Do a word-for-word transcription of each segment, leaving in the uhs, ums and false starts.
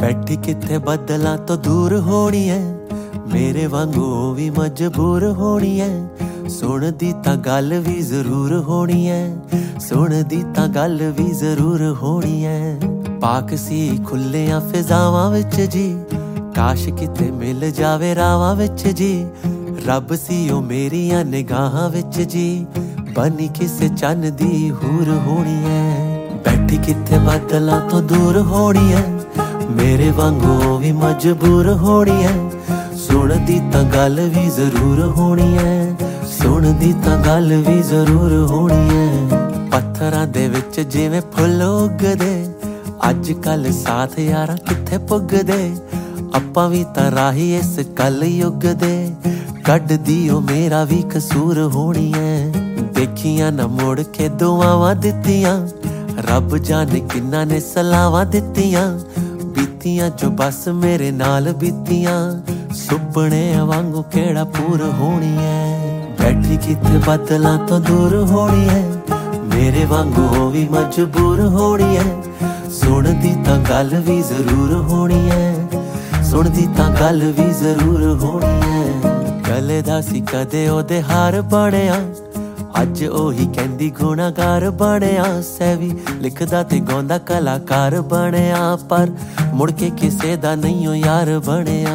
बैठी किथे बदलां तो दूर होनी है, मेरे वांगू ओ भी मजबूर होनी है। सुनदी तां गल भी जरूर होनी है, सुनदी तां गल भी जरूर होनी है। पाक सी खुलियां फिजावां विच जी, काश किते मिल जावे रावां विच जी। रब सी ओ मेरियां निगाहां विच जी, बनी किसे चन्न दी हूर होनी है। बैठी किथे बदलां तो दूर होनी है, मेरे वांगू भी मजबूर होनी है। सुनदी तां गल भी जरूर होनी है, सुनदी तां गल भी जरूर होनी है। पत्थरां दे विच जिवें फुल उगदे, अज कल साथ यारा किथे पुगदे। आपां भी तां राही इस कल युग दे, कड्डदी ओ मेरा भी कसूर होनी है। देखियां ना मुड़ के दुआवां दित्तियां, रब जाने किन्ना ने सलावां दित्तियां। बीतियां जो बस मेरे नाल बीतियां, सुपने वांगू केड़ा पूर होनी है। बैठी किथे बदलां तो दूर होनी है, मेरे वांगू भी मजबूर होनी है। सुनदी तां गल भी जरूर होनी है, सुनदी तां गल भी जरूर होनी है। गले दा सी कदे ओदे हार बणिया, अज ओही कहंदी गुनाहगार बणिया। सैवी लिखदा ते गाउंदा कलाकार बणिया, पर मुड़ के किसे दा नहीं ओ यार बणिया।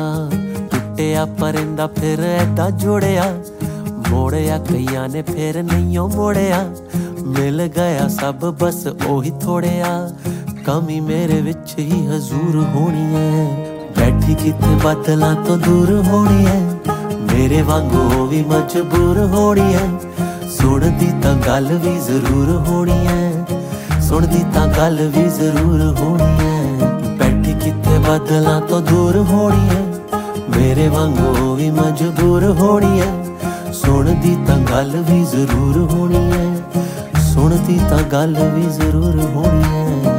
टुटिया परिंदा फिर ऐदा जुड़िया, मोड़िया कईयां ने फिर नहीं ओ मोड़िया। मिल गया सब बस ओही थोड़िया, कमी मेरे विच ही हजूर होनी है। बैठी किथे बदलां तो दूर होनी है, मेरे वांगू भी मजबूर होनी है। सुनदी तां गल भी जरूर होनी है, सुनदी तां गल भी जरूर होनी है। बैठी किथे बदलां तो दूर होनी है, मेरे वांगू भी मजबूर होनी है। सुनदी तां गल भी जरूर होनी है, सुनदी तां गल भी जरूर होनी है।